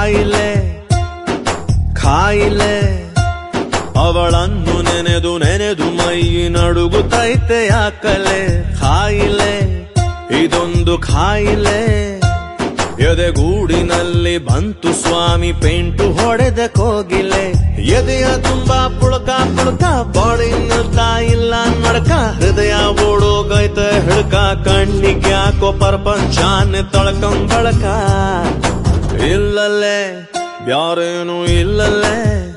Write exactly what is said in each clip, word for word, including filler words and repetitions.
ಕಾಯಿಲೆ ಕಾಯಿಲೆ ಅವಳನ್ನು ನೆನೆದು ನೆನೆದು ಮೈ ನಡುಗುತ್ತೈತೆ ಯಾಕಲೆ ಕಾಯಿಲೆ ಇದೊಂದು ಕಾಯಿಲೆ ಎದೆಗೂಡಿನಲ್ಲಿ ಬಂತು ಸ್ವಾಮಿ ಪೇಂಟು ಹೊಡೆದ ಕೋಗಿಲೆ ಎದೆಯ ತುಂಬಾ ಪುಳಕ ಪುಳಕ ಬಾಡಿ ನಿಲ್ತಾ ಇಲ್ಲ ನಡಕ ಹೃದಯ ಓಡೋಗೈತೆ ಹಿಡ್ಕ ಕಣ್ಣಿಗೆ ಯಾಕೋ ಪ್ರಪಂಚಾನೆ ತಳ್ಕಂಬಳಕ ಇಲ್ಲಲ್ಲೇ ಬ್ಯಾರೇನು ಇಲ್ಲಲ್ಲೇ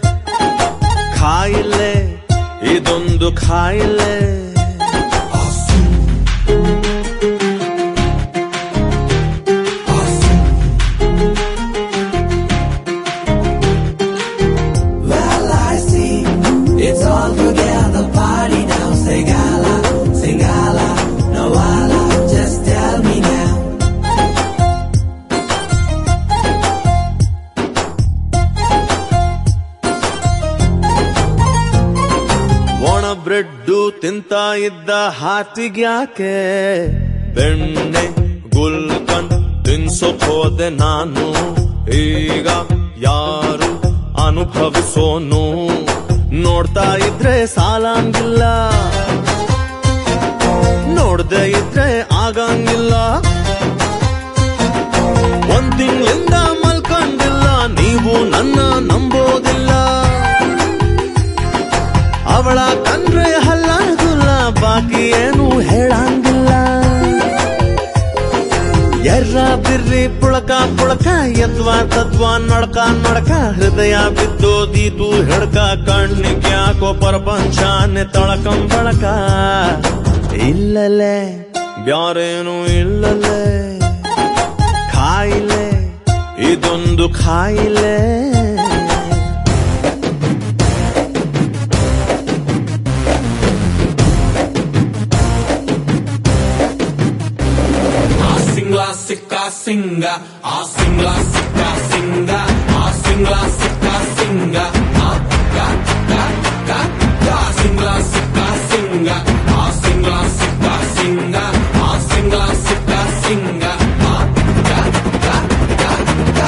ಕಾಯಿಲೆ ಇದೊಂದು ಕಾಯಿಲೆ ಬ್ರೆಡ್ಡು ತಿಂತ ಇದ್ದ ಹಾತಿಗ್ಯಾಕೆ ಬೆಣ್ಣೆ ಗುಲ್ಕನ್ ತಿನ್ಸೋಕ್ ಹೋದೆ ನಾನು ಈಗ ಯಾರು ಅನುಭವಿಸೋನು ನೋಡ್ತಾ ಇದ್ರೆ ಸಾಲಂಗಿಲ್ಲ ನೋಡ್ದೆ ಇದ್ರೆ ಆಗಂಗಿಲ್ಲ ಒಂದ್ ತಿಂಗಳಿಂದ ಮಲ್ಕೊಂಡಿಲ್ಲ ನೀವು ನನ್ನ ನಂಬೋದಿಲ್ಲ ಅವಳ ಕಂಡ್ರೆ ಹಲ್ಲಾಗುಲ್ಲ ಬಾಕಿ ಏನು ಹೇಳಂಗಿಲ್ಲ ಎರ್ರ ಬಿರ್ರಿ ಪುಳಕ ಪುಳಕ ಎದ್ವಾ ತದ್ವಾ ನಡ್ಕ ನಡ್ಕ ಹೃದಯ ಬಿದ್ದೋದೀತು ಹಿಡ್ಕ ಕಣ್ಣಿಗೆ ಯಾಕೋ ಪ್ರಪಂಚಾನೆ ತಳಕಂಬಳಕ ಇಲ್ಲಲೇ ಬ್ಯಾರೇನು ಇಲ್ಲಲೇ ಕಾಯಿಲೆ ಇದೊಂದು ಕಾಯಿಲೆ Sika singa, ah singla sika singa, ah singla sika singa, ah ga ga ga ga singla sika singa, ah singla sika singa, ah singla sika singa, ah ga ga ga ga.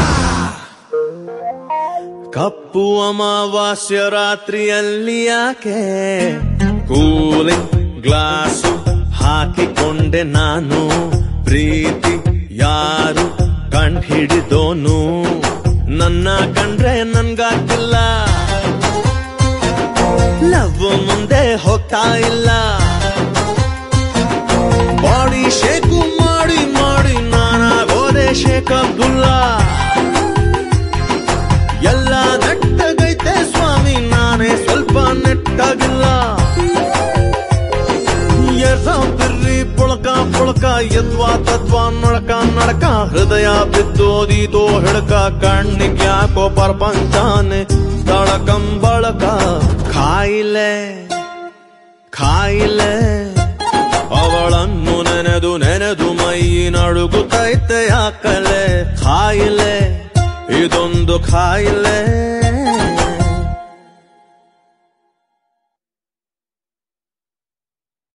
ಕಪ್ಪು ಅಮಾವಾಸ್ಯ ರಾತ್ರಿಯಲ್ಲಿ ಯಾಕೆ cooling glass ಹಾಕಿಕೊಂಡೆ ನಾನು ಪ್ರೀತಿ ಯಾರು ಕಂಡು ಹಿಡಿದೋನು ನನ್ನ ಕಂಡ್ರೆ ನನ್ಗಾಗಿಲ್ಲ love ಮುಂದೆ ಹೋಗ್ತಾ ಇಲ್ಲ ಬಾಡಿ ಶೇಕು ಮಾಡಿ ಮಾಡಿ ನಾನಾಗೋದೆ ಶೇಖ್ ಅಬ್ದುಲ್ಲಾ ಎಲ್ಲ ನೆಟ್ಟಗೈತೆ ಸ್ವಾಮಿ ನಾನೇ ಸ್ವಲ್ಪ ನೆಟ್ಟಗಿಲ್ಲ ಬಿರ್ರಿ ಪುಳಕ ಪುಳಕ ಎದ್ವಾ ತದ್ವಾ ನಡಕ ನಡಕ ಹೃದಯ ಬಿದ್ದೋದೀತೋ ಹಿಡ್ಕ ಕಣ್ಣಿಗೆ ಯಾಕೋ ಪ್ರಪಂಚಾನೆ ತಳಕಂಬಳಕ ಕಾಯಿಲೆ ಕಾಯಿಲೆ ಅವಳನ್ನು ನೆನೆದು ನೆನೆದು ಮೈ ನಡುಗುತ್ತೈತೆ ಯಾಕಲೆ ಕಾಯಿಲೆ ಇದೊಂದು ಕಾಯಿಲೆ